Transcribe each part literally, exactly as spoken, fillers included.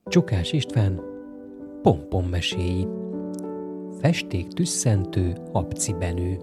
Csokás István Pompom meséi. Festék tüsszentő habcibenő.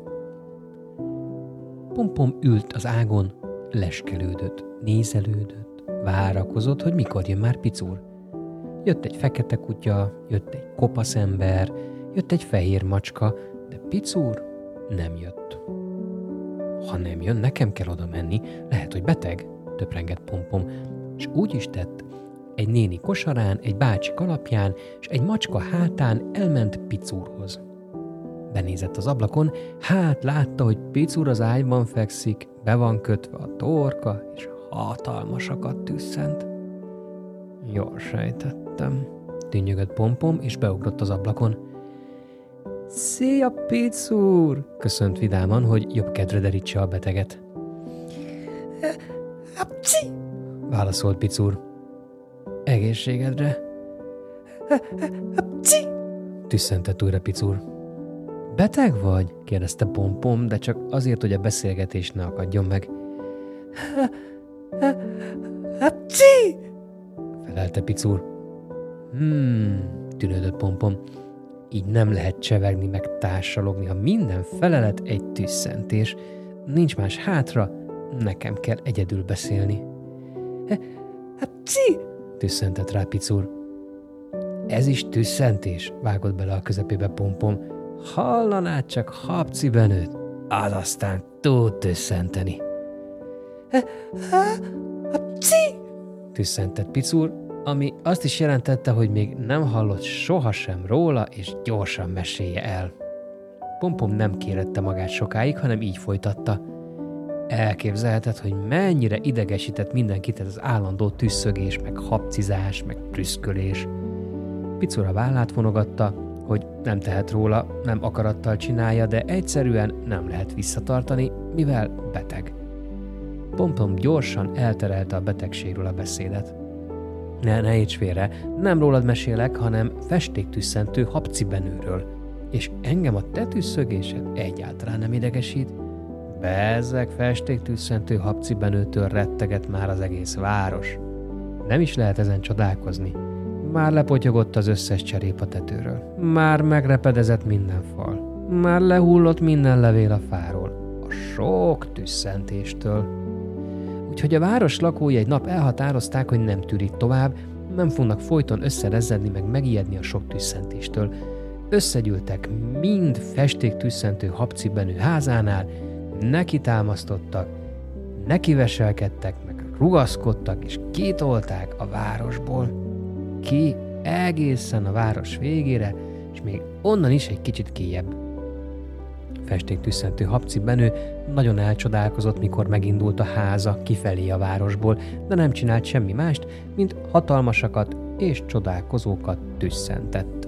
Pompom ült az ágon, leskelődött, nézelődött, várakozott, hogy mikor jön már Picúr. Jött egy fekete kutya, jött egy kopasz ember, jött egy fehér macska, de Picúr nem jött. Ha nem jön, nekem kell oda menni, lehet, hogy beteg, töprengett Pompom, és úgy is tett. Egy néni kosarán, egy bácsi kalapján, és egy macska hátán elment Picúrhoz. Benézett az ablakon, hát látta, hogy Picúr az ágyban fekszik, be van kötve a torka, és hatalmasakat tüsszent. Jól sejtettem, tűnjögött Pompom, és beugrott az ablakon. Szia, Picúr! Köszönt vidáman, hogy jobb kedvre derítse a beteget. Apci! Válaszolt Picúr. Egészségedre. Apci! Tüsszentett újra Picúr. Beteg vagy? Kérdezte Pompom, de csak azért, hogy a beszélgetés ne akadjon meg. Apci! Felelte Picúr. Hmm, tűnődött Pompom. Így nem lehet csevegni meg társalogni, ha minden felelet egy tüsszentés. Nincs más hátra, nekem kell egyedül beszélni. Apci! Tüsszentett rá Picúr. Ez is tüsszentés, vágott bele a közepébe Pompom. Hallanád csak habcibenőt, az aztán tud tüsszenteni. Habci! Tüsszentett Picúr, ami azt is jelentette, hogy még nem hallott sohasem róla, és gyorsan mesélje el. Pompom nem kérette magát sokáig, hanem így folytatta. Elképzelheted, hogy mennyire idegesített mindenkit ez az állandó tüsszögés, meg habcizás, meg prüszkölés. Picúr a vállát vonogatta, hogy nem tehet róla, nem akarattal csinálja, de egyszerűen nem lehet visszatartani, mivel beteg. Pompom gyorsan elterelte a betegségről a beszédet. Ne, ne érts félre, nem rólad mesélek, hanem festéktüsszentő habcibenőről, és engem a te tüsszögésed egyáltalán nem idegesít. Bezzeg, festéktüsszentő habcibenőtől retteget már az egész város. Nem is lehet ezen csodálkozni. Már lepotyogott az összes cserép a tetőről. Már megrepedezett minden fal. Már lehullott minden levél a fáról. A sok tüsszentéstől. Úgyhogy a város lakói egy nap elhatározták, hogy nem tűrik tovább, nem fognak folyton összerezzedni meg megijedni a sok tüsszentéstől. Összegyűltek mind festéktüsszentő habcibenő házánál, neki támasztottak, neki veselkedtek, meg rugaszkodtak, és kitolták a városból. Ki egészen a város végére, és még onnan is egy kicsit kijebb. Festéktüsszentő habcibenő nagyon elcsodálkozott, mikor megindult a háza kifelé a városból, de nem csinált semmi mást, mint hatalmasakat és csodálkozókat tüsszentett.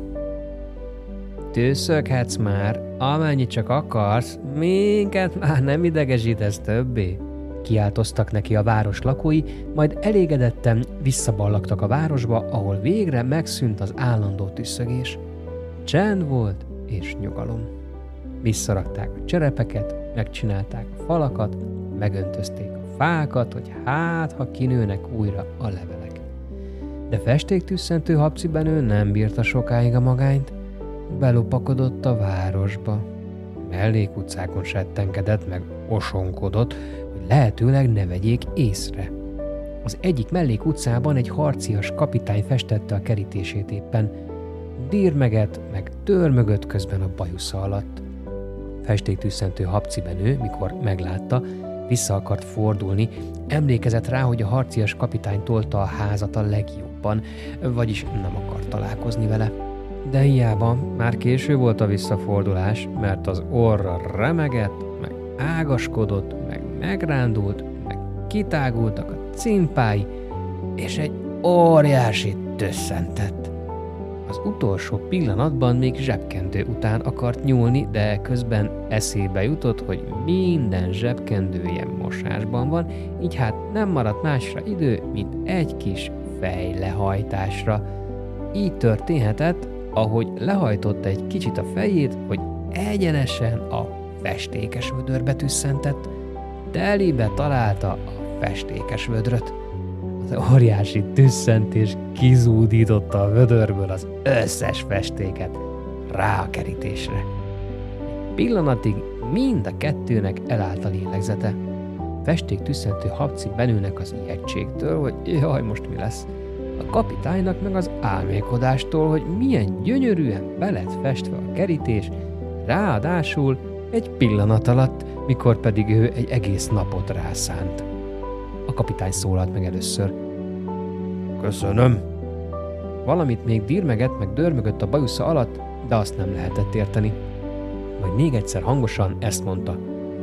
Tüsszöghetsz már, amennyit csak akarsz, minket már nem idegesítesz többé. Kiáltoztak neki a város lakói, majd elégedetten visszaballagtak a városba, ahol végre megszűnt az állandó tüsszögés. Csend volt és nyugalom. Visszarakták a cserepeket, megcsinálták a falakat, megöntözték a fákat, hogy hát, ha kinőnek újra a levelek. De festéktüsszentő habcibenő nem bírta sokáig a magányt, belopakodott a városba. Mellékutcákon settenkedett, meg osonkodott, hogy lehetőleg ne vegyék észre. Az egyik mellékutcában egy harcias kapitány festette a kerítését éppen. Dírmeget, meg törmögött közben a bajusza alatt. Festéktüsszentő habcibenő, mikor meglátta, vissza akart fordulni, emlékezett rá, hogy a harcias kapitány tolta a házat a legjobban, vagyis nem akart találkozni vele. De hiába, már késő volt a visszafordulás, mert az orra remegett, meg ágaskodott, meg megrándult, meg kitágultak a cimpái, és egy óriásit tüsszentett. Az utolsó pillanatban még zsebkendő után akart nyúlni, de közben eszébe jutott, hogy minden zsebkendője mosásban van, így hát nem maradt másra idő, mint egy kis fejlehajtásra. Így történhetett, ahogy lehajtotta egy kicsit a fejét, hogy egyenesen a festékes vödörbe tüsszentett, telibe találta a festékes vödröt. Az óriási tüsszentés kizúdította a vödörből az összes festéket rá a kerítésre. Egy pillanatig mind a kettőnek elállt a lélegzete. Festék tüsszentő Habci Benőnek az ijegységtől, hogy jaj, most mi lesz. A kapitánynak meg az álmélkodástól, hogy milyen gyönyörűen be lett festve a kerítés, ráadásul egy pillanat alatt, mikor pedig ő egy egész napot rászánt. A kapitány szólalt meg először. Köszönöm. Valamit még dirmegett, meg dörmögött a bajusza alatt, de azt nem lehetett érteni. Majd még egyszer hangosan ezt mondta.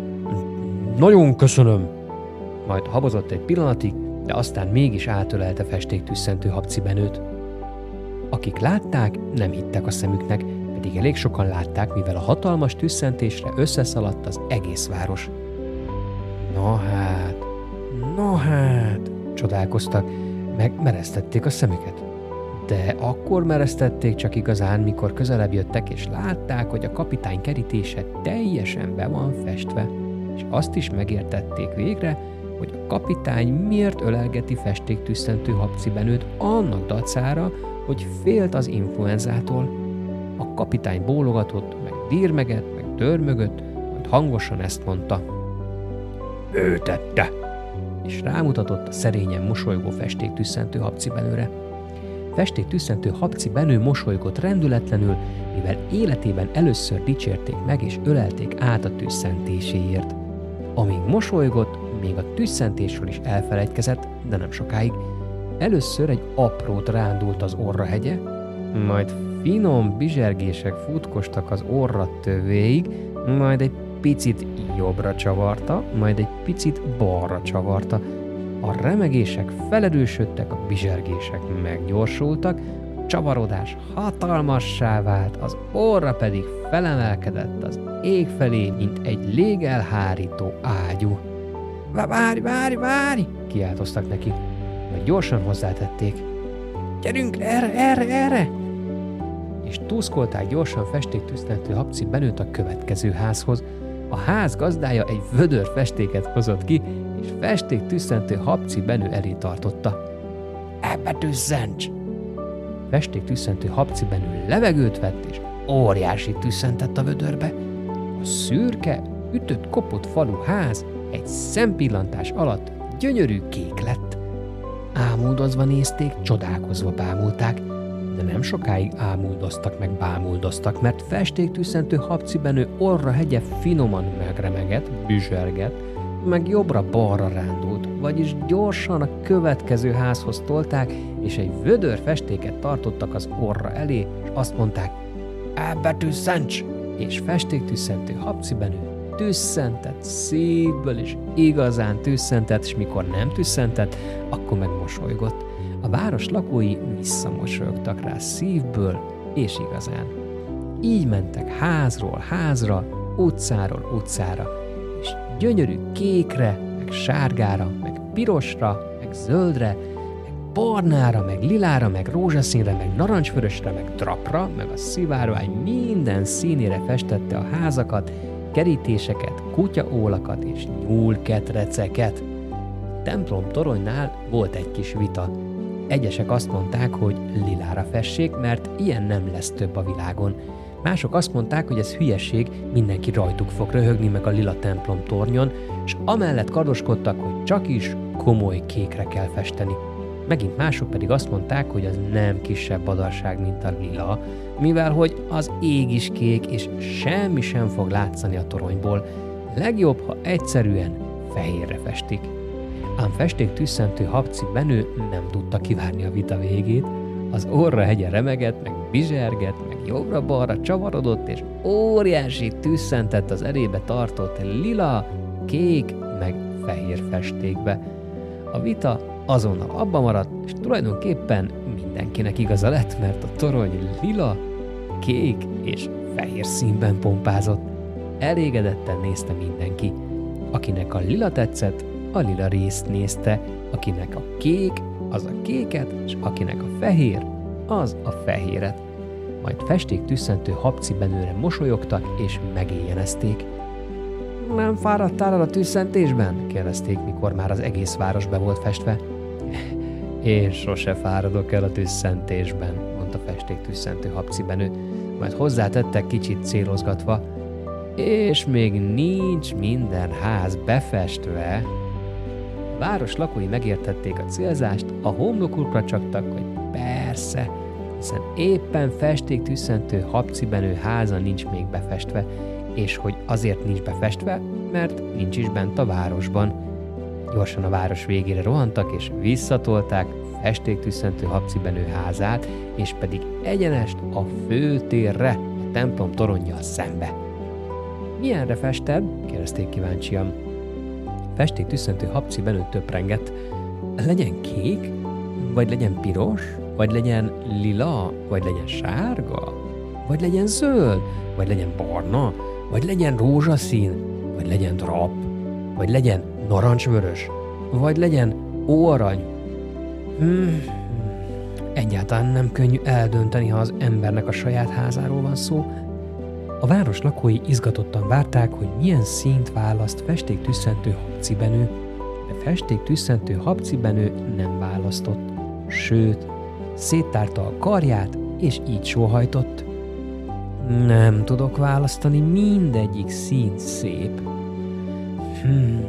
Nagyon köszönöm. Majd habozott egy pillanatig, de aztán mégis átölelte Festék tüsszentő Habci Benőt. Akik látták, nem hittek a szemüknek, pedig elég sokan látták, mivel a hatalmas tüsszentésre összeszaladt az egész város. Na hát, na hát, csodálkoztak, meg meresztették a szemüket. De akkor meresztették csak igazán, mikor közelebb jöttek, és látták, hogy a kapitány kerítése teljesen be van festve, és azt is megértették végre, hogy a kapitány miért ölelgeti Festék tüsszentő Habci Benőt annak dacára, hogy félt az influenzától. A kapitány bólogatott, meg dirmegett, meg dörmögött, majd hangosan ezt mondta. Ő tette! És rámutatott a szerényen mosolygó Festék tüsszentő Habci Benőre. Festék tüsszentő Habci Benő mosolygott rendületlenül, mivel életében először dicsérték meg és ölelték át a tüsszentéséért. Amíg mosolygott, még a tüsszentésről is elfelejtkezett, de nem sokáig. Először egy aprót rándult az orrahegye, majd finom bizsergések futkostak az orra tövéig, majd egy picit jobbra csavarta, majd egy picit balra csavarta. A remegések felerősödtek, a bizsergések meggyorsultak, a csavarodás hatalmassá vált, az orra pedig felemelkedett az ég felé, mint egy légelhárító ágyú. Várj, várj, várj! Kiáltoztak neki, majd gyorsan hozzátették. Gyerünk erre, erre, erre! És túszkolták gyorsan Festék tüsszentő Habci Benőt a következő házhoz. A ház gazdája egy vödör festéket hozott ki, és Festék tüsszentő Habci Benő elé tartotta. Ebbe tüsszents! Festék tüsszentő Habci Benő levegőt vett, és óriási tüsszentett a vödörbe. A szürke, ütött kopott falu ház egy szempillantás alatt gyönyörű kék lett. Ámuldozva nézték, csodálkozva bámulták, de nem sokáig ámuldoztak meg bámuldoztak, mert Festék tüsszentő Habci Benő orra hegye finoman megremegett, bizsergett, meg jobbra-balra rándult, vagyis gyorsan a következő házhoz tolták, és egy vödör festéket tartottak az orra elé, és azt mondták, ebbe tüsszents! És Festék tüsszentő Habci Benő tüsszentett szívből, és igazán tüsszentett, és mikor nem tüsszentett, akkor meg mosolygott. A város lakói visszamosolyogtak rá szívből, és igazán. Így mentek házról házra, utcáról utcára, és gyönyörű kékre, meg sárgára, meg pirosra, meg zöldre, meg barnára, meg lilára, meg rózsaszínre, meg narancsvörösre, meg drapra, meg a szivárvány minden színére festette a házakat, kerítéseket, kutyaólakat és nyúlketreceket. A templom toronynál volt egy kis vita. Egyesek azt mondták, hogy lilára fessék, mert ilyen nem lesz több a világon. Mások azt mondták, hogy ez hülyeség, mindenki rajtuk fog röhögni meg a lila templom tornyon, és amellett kardoskodtak, hogy csak is komoly kékre kell festeni. Megint mások pedig azt mondták, hogy az nem kisebb badarság, mint a lila, mivel hogy az ég is kék, és semmi sem fog látszani a toronyból. Legjobb, ha egyszerűen fehérre festik. Ám Festék tüsszentő Habci Benő nem tudta kivárni a vita végét, az orra hegye remegett, meg bizsergett, meg jobbra-balra csavarodott, és óriási tüsszentett az elébe tartott lila, kék, meg fehér festékbe. A vita azonnal abba maradt, és tulajdonképpen mindenkinek igaza lett, mert a torony lila, kék és fehér színben pompázott. Elégedetten nézte mindenki. Akinek a lila tetszett, a lila részt nézte, akinek a kék, az a kéket, és akinek a fehér, az a fehéret. Majd Festék tüsszentő Habci Benőre mosolyogtak, és megéjjenezték. Nem fáradtál el a tüsszentésben? Kérdezték, mikor már az egész város be volt festve. Én sose fáradok el a tüsszentésben, mondta festéktüsszentő habcibenő, majd hozzátette kicsit célozgatva, és még nincs minden ház befestve. A város lakói megértették a célzást, a homlokukra csaptak, hogy persze, hiszen éppen festéktüsszentő habcibenő háza nincs még befestve, és hogy azért nincs befestve, mert nincs is bent a városban. Gyorsan a város végére rohantak, és visszatolták festéktüsszentő habcibenő házát, és pedig egyenest a főtérre, a templom toronnyal szembe. Milyenre fested? Kérdezték kíváncsian. Festéktüsszentő habcibenő töprengett. Legyen kék, vagy legyen piros, vagy legyen lila, vagy legyen sárga, vagy legyen zöld, vagy legyen barna, vagy legyen rózsaszín, vagy legyen drap, vagy legyen narancsvörös, vagy legyen óarany. Hmm, egyáltalán nem könnyű eldönteni, ha az embernek a saját házáról van szó. A város lakói izgatottan várták, hogy milyen színt választ festéktüsszentő habcibenő, de festéktüsszentő habcibenő nem választott. Sőt, széttárta a karját, és így sóhajtott. Nem tudok választani, mindegyik szín szép. Hmm,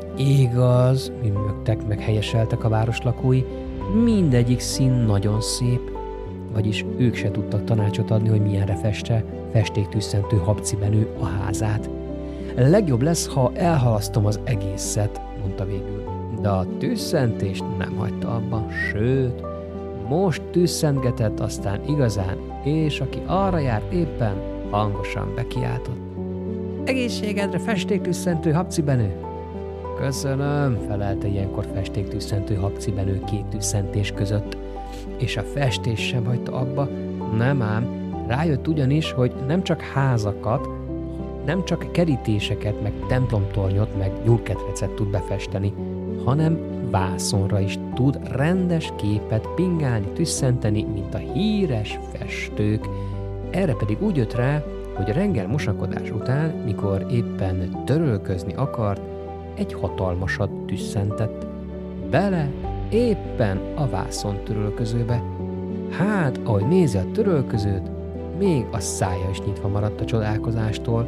igaz, mimögtek, meg helyeseltek a város lakói, mindegyik szín nagyon szép, vagyis ők se tudtak tanácsot adni, hogy milyenre feste festéktüsszentő habcibenő a házát. Legjobb lesz, ha elhalasztom az egészet, mondta végül, de a tüsszentést nem hagyta abba, sőt, most tüsszentgetett aztán igazán, és aki arra járt éppen, hangosan bekiáltott. Egészségedre, festéktüsszentő habcibenő! Köszönöm, felelte ilyenkor festéktüsszentő habcibenő két tüsszentés között, és a festés sem hagyta abba, nem ám, rájött ugyanis, hogy nem csak házakat, nem csak kerítéseket, meg templomtornyot, meg nyúlketrecet tud befesteni, hanem vászonra is tud rendes képet pingálni, tüsszenteni, mint a híres festők. Erre pedig úgy jött rá, hogy reggel mosakodás után, mikor éppen törölközni akart, egy hatalmasat tüsszentett. Bele éppen a vászon törölközőbe. Hát, ahogy nézi a törölközőt, még a szája is nyitva maradt a csodálkozástól.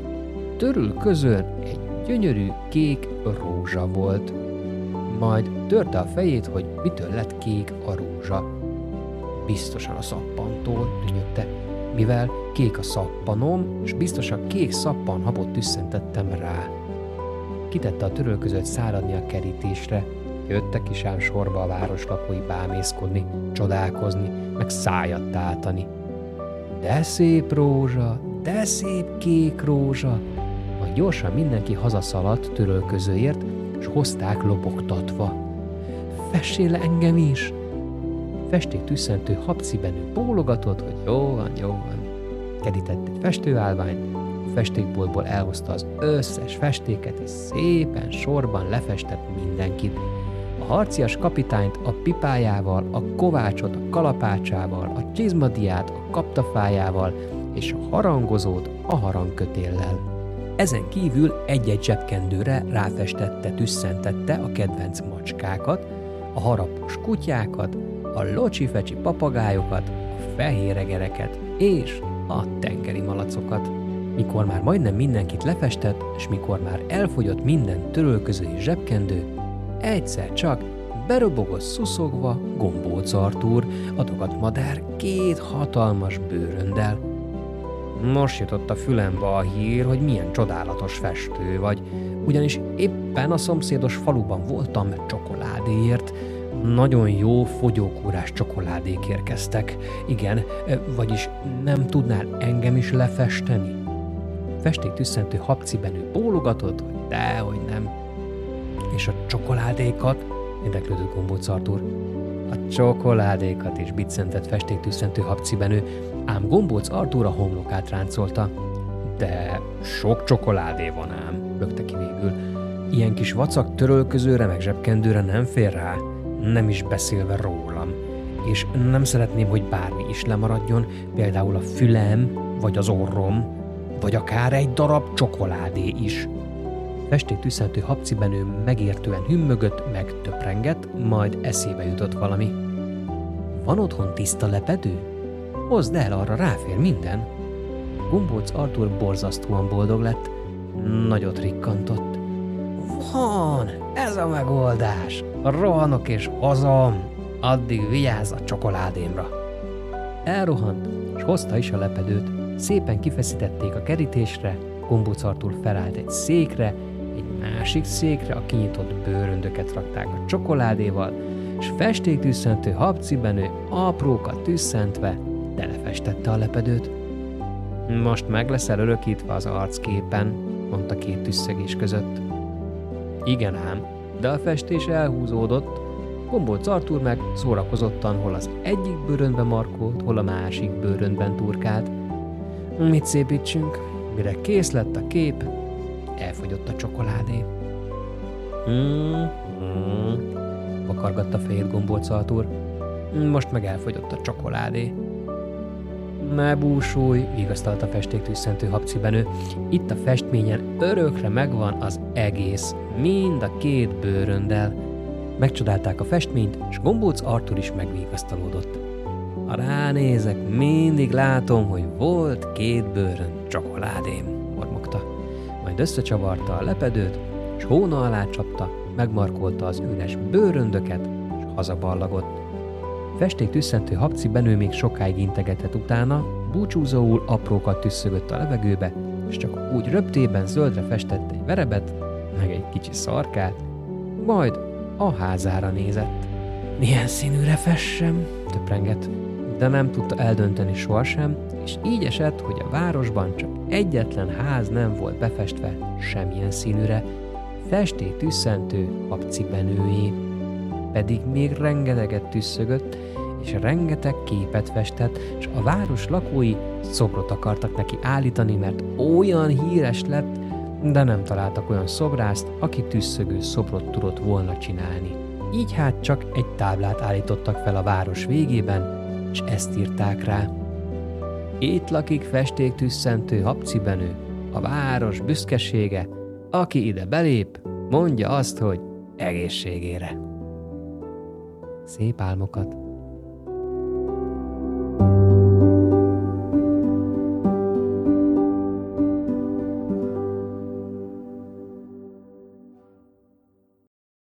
Törölközőn egy gyönyörű kék rózsa volt. Majd törte a fejét, hogy mitől lett kék a rózsa. Biztosan a szappantól, tűnyögte, mivel kék a szappanom, és biztosan kék szappanhabot tüsszentettem rá. Kitette a törölközőt száradni a kerítésre. Jöttek is ám sorba a város lakói bámészkodni, csodálkozni, meg szájat táltani. De szép rózsa, de szép kék rózsa! Majd gyorsan mindenki hazaszaladt törölközőért, és hozták lobogtatva. Fessél le engem is! Festéktüsszentő habcibenő bólogatott, hogy jó van, jó van. Kerített egy festőállványt, a festékboltból elhozta az összes festéket, és szépen sorban lefestett mindenkit. A harcias kapitányt a pipájával, a kovácsot a kalapácsával, a csizmadiát a kaptafájával, és a harangozót a harangkötéllel. Ezen kívül egy-egy zsebkendőre ráfestette, tüsszentette a kedvenc macskákat, a harapós kutyákat, a locsifecsi papagájokat, a fehéregereket és a tengeri malacokat. Mikor már majdnem mindenkit lefestett, és mikor már elfogyott minden törölköző és zsebkendő, egyszer csak berobogott szuszogva Gombóc Artúr, adogat madár két hatalmas bőröndel. Most jutott a fülembe a hír, hogy milyen csodálatos festő vagy, ugyanis éppen a szomszédos faluban voltam csokoládéért. Nagyon jó fogyókúrás csokoládék érkeztek. Igen, vagyis nem tudnál engem is lefesteni? Festéktüsszentő habcibenő bólogatott, hogy dehogy nem. És a csokoládékat? Érdeklődött Gombóc Artúr. A csokoládékat is biccentett festéktüsszentő habcibenő, ám Gombóc Artúr a homlokát ráncolta. De sok csokoládé van ám, lökte ki végül. Ilyen kis vacak törölközőre meg zsebkendőre nem fér rá, nem is beszélve rólam. És nem szeretném, hogy bármi is lemaradjon, például a fülem, vagy az orrom, vagy akár egy darab csokoládé is. Festéktűszentő habcibenő megértően hümmögött, meg töprengett, majd eszébe jutott valami. Van otthon tiszta lepedő? Hozd el, arra ráfér minden. Gombóc Artúr borzasztóan boldog lett, nagyot rikkantott. Van, ez a megoldás. Rohanok és hozom. Addig vigyázz a csokoládémra. Elrohant, és hozta is a lepedőt. Szépen kifeszítették a kerítésre, Gombóc Artúr felállt egy székre, egy másik székre a kinyitott bőröndöket rakták a csokoládéval, és festéktűszentő habcibenő aprókat tüsszentve telefestette a lepedőt. Most meg leszel örökítve az arcképen, mondta két tüsszögés között. Igen ám, de a festés elhúzódott, Gombóc Artúr meg szórakozottan hol az egyik bőröndbe markolt, hol a másik bőröndben turkált. Mit szépítsünk? Mire kész lett a kép, elfogyott a csokoládé. Mm-hmm. Vakargatta fejét Gombóc Artúr. Most meg elfogyott a csokoládé. Ne búsulj, vigasztalta festéktűszentő habcibenő. Itt a festményen örökre megvan az egész, mind a két bőrönddel. Megcsodálták a festményt, és Gombóc Artúr is megvigasztalódott. Ha ránézek, mindig látom, hogy volt két bőrönd csokoládém, mormogta. Majd összecsavarta a lepedőt, és hóna alá csapta, megmarkolta az üres bőröndöket, és hazaballagott. Festéktűszentő habcibenő még sokáig integetett utána, búcsúzóul aprókat tüsszögött a levegőbe, és csak úgy röptében zöldre festett egy verebet, meg egy kicsi szarkát, majd a házára nézett. Milyen színűre fessem, töprengett, de nem tudta eldönteni sohasem, és így esett, hogy a városban csak egyetlen ház nem volt befestve semmilyen színűre, festéktűszentő habcibenőjé. Pedig még rengeteget tüsszögött, és rengeteg képet festett, és a város lakói szobrot akartak neki állítani, mert olyan híres lett, de nem találtak olyan szobrászt, aki tüsszögő szobrot tudott volna csinálni. Így hát csak egy táblát állítottak fel a város végében, és ezt írták rá. Itt lakik festéktűszentő habcibenő, a város büszkesége, aki ide belép, mondja azt, hogy egészségére. Szép álmokat!